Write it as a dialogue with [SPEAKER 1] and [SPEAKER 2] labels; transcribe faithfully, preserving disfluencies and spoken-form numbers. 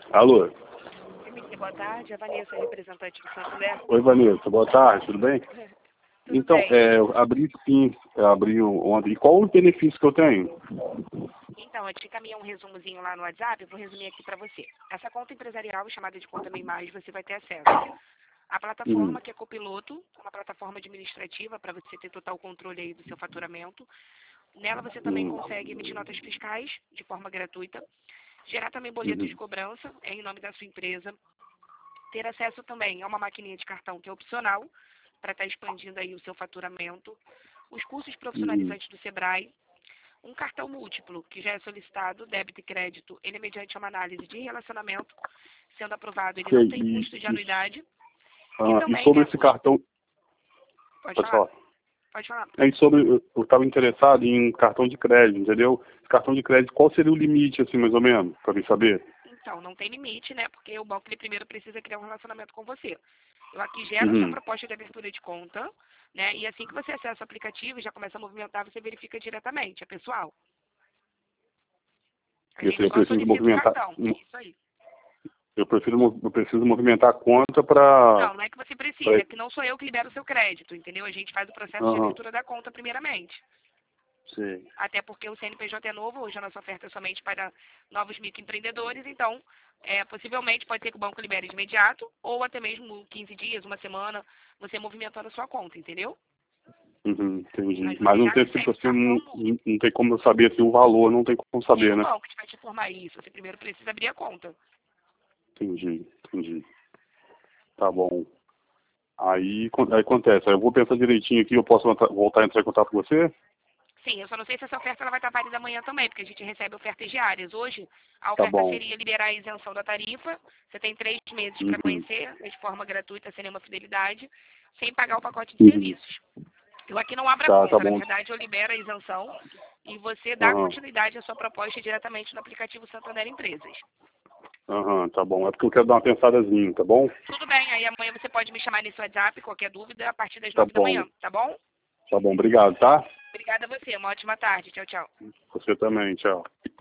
[SPEAKER 1] Alô?
[SPEAKER 2] Boa tarde, a Vanessa, representante do Santander.
[SPEAKER 1] Oi, Vanessa, boa tarde, tudo bem?
[SPEAKER 2] Tudo
[SPEAKER 1] então,
[SPEAKER 2] bem.
[SPEAKER 1] É, eu abri sim, eu abri ontem. E qual o benefício que eu tenho?
[SPEAKER 2] Então, eu te encaminhei um resumozinho lá no WhatsApp, eu vou resumir aqui para você. Essa conta empresarial, chamada de conta Bem Mais, você vai ter acesso à plataforma
[SPEAKER 1] Uhum.
[SPEAKER 2] que é Copiloto, uma plataforma administrativa para você ter total controle aí do seu faturamento. Nela você também
[SPEAKER 1] Uhum.
[SPEAKER 2] consegue emitir notas fiscais de forma gratuita, gerar também boletos de
[SPEAKER 1] Uhum.
[SPEAKER 2] cobrança é, em nome da sua empresa, ter acesso também a uma maquininha de cartão que é opcional para estar expandindo aí o seu faturamento, os cursos
[SPEAKER 1] Uhum.
[SPEAKER 2] profissionalizantes do Sebrae, um cartão múltiplo que já é solicitado, débito e crédito, ele é mediante uma análise de relacionamento, sendo aprovado, ele não
[SPEAKER 1] Sei,
[SPEAKER 2] tem
[SPEAKER 1] e,
[SPEAKER 2] custo de
[SPEAKER 1] e,
[SPEAKER 2] anuidade, e
[SPEAKER 1] ah, e
[SPEAKER 2] também,
[SPEAKER 1] sobre
[SPEAKER 2] né,
[SPEAKER 1] esse
[SPEAKER 2] os...
[SPEAKER 1] cartão,
[SPEAKER 2] Pode
[SPEAKER 1] pode
[SPEAKER 2] falar,
[SPEAKER 1] falar.
[SPEAKER 2] pode falar.
[SPEAKER 1] É sobre, eu estava interessado em cartão de crédito, entendeu? Esse cartão de crédito, qual seria o limite, assim, mais ou menos, para mim saber?
[SPEAKER 2] Então, não tem limite, né, porque o banco ele primeiro precisa criar um relacionamento com você. Eu aqui gero a sua
[SPEAKER 1] Uhum.
[SPEAKER 2] proposta de abertura de conta, né, e assim que você acessa o aplicativo e já começa a movimentar, você verifica diretamente, é pessoal. A
[SPEAKER 1] Esse
[SPEAKER 2] gente
[SPEAKER 1] eu
[SPEAKER 2] só
[SPEAKER 1] preciso
[SPEAKER 2] solicita o
[SPEAKER 1] movimentar,
[SPEAKER 2] cartão, isso aí.
[SPEAKER 1] eu prefiro, mo- eu preciso movimentar a conta para...
[SPEAKER 2] Não, não é que você precisa, é que não sou eu que libero o seu crédito, entendeu? A gente faz o processo de
[SPEAKER 1] Aham,
[SPEAKER 2] abertura da conta primeiramente.
[SPEAKER 1] sei.
[SPEAKER 2] Até porque o C N P J é novo, hoje a nossa oferta é somente para novos microempreendedores, então, é, possivelmente pode ser que o banco libere de imediato, ou até mesmo quinze dias, uma semana, você movimentando a sua conta, entendeu?
[SPEAKER 1] Uhum, entendi.
[SPEAKER 2] Mas
[SPEAKER 1] Mas
[SPEAKER 2] você
[SPEAKER 1] não
[SPEAKER 2] já
[SPEAKER 1] tem tipo
[SPEAKER 2] recebe o
[SPEAKER 1] assim,
[SPEAKER 2] cartão
[SPEAKER 1] não,
[SPEAKER 2] múltiplo.
[SPEAKER 1] não não tem como eu saber assim, o valor, não tem como
[SPEAKER 2] É
[SPEAKER 1] saber,
[SPEAKER 2] o
[SPEAKER 1] né?
[SPEAKER 2] banco que vai te informar isso, você primeiro precisa abrir a conta.
[SPEAKER 1] Entendi, entendi. Tá bom. Aí, con- aí acontece, aí eu vou pensar direitinho aqui, eu posso voltar voltar a entrar em contato com você?
[SPEAKER 2] Sim, eu só não sei se essa oferta ela vai estar válida amanhã também, porque a gente recebe ofertas diárias. Hoje, a
[SPEAKER 1] Tá
[SPEAKER 2] oferta
[SPEAKER 1] bom.
[SPEAKER 2] seria liberar a isenção da tarifa. Você tem três meses para
[SPEAKER 1] Uhum,
[SPEAKER 2] conhecer, de forma gratuita, sem nenhuma fidelidade, sem pagar o pacote de
[SPEAKER 1] uhum.
[SPEAKER 2] serviços. Eu aqui não abro a
[SPEAKER 1] Tá, tá
[SPEAKER 2] conta, na
[SPEAKER 1] bom.
[SPEAKER 2] verdade eu libero a isenção e você dá
[SPEAKER 1] Aham,
[SPEAKER 2] continuidade à sua proposta diretamente no aplicativo Santander Empresas.
[SPEAKER 1] aham, tá bom. É porque eu quero dar uma pensadazinha, tá bom?
[SPEAKER 2] Tudo bem, aí amanhã você pode me chamar nesse WhatsApp, qualquer dúvida, a partir das
[SPEAKER 1] Tá
[SPEAKER 2] nove da
[SPEAKER 1] bom.
[SPEAKER 2] manhã, tá bom?
[SPEAKER 1] Tá bom, obrigado, tá?
[SPEAKER 2] Obrigada a você, uma ótima tarde. Tchau, tchau.
[SPEAKER 1] Você também, tchau.